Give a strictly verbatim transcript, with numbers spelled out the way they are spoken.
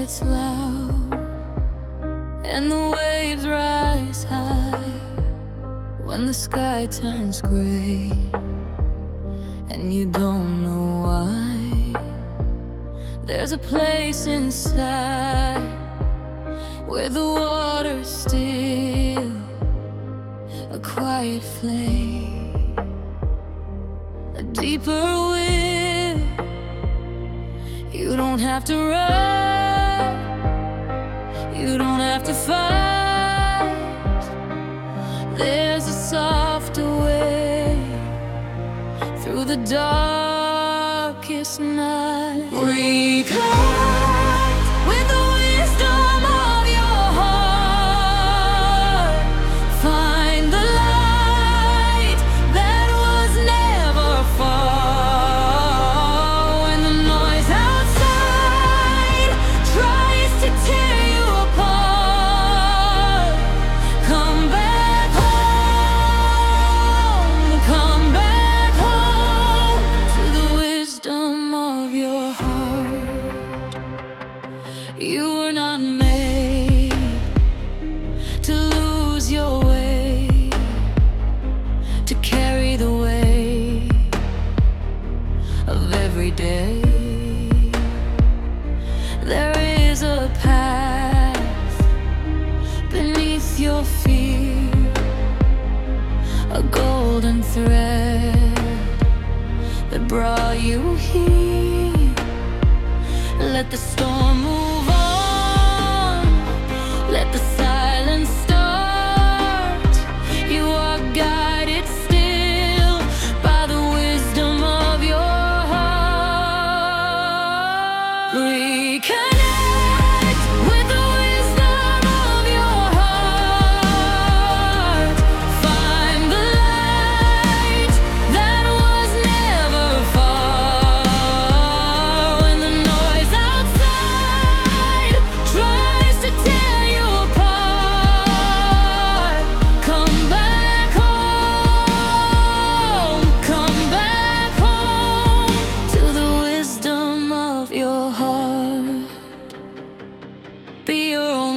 gets loud and the waves rise high, when the sky turns gray and you don't know why, there's a place inside where the water's still, a quiet flame, a deeper will. You don't have to run, you don't have to fight. There's a softer way through the darkest night. Reconnect with the wisdom of your heart. Find the light that was never far. When the noise outside tries to tear you apart, come back home, come back home to the wisdom of your heart. You were not made to lose your way, to carry the weight of every day. There is a path beneath your fear, a golden thread that brought you here. Let the storm move on, let the silence start. You are guided still by the wisdom of your heart. Reconnect with the wisdom of your heart. Find the light that was never far. When the noise outside tries to tear you apart, come back home, come back home to the wisdom of your heart. Be your own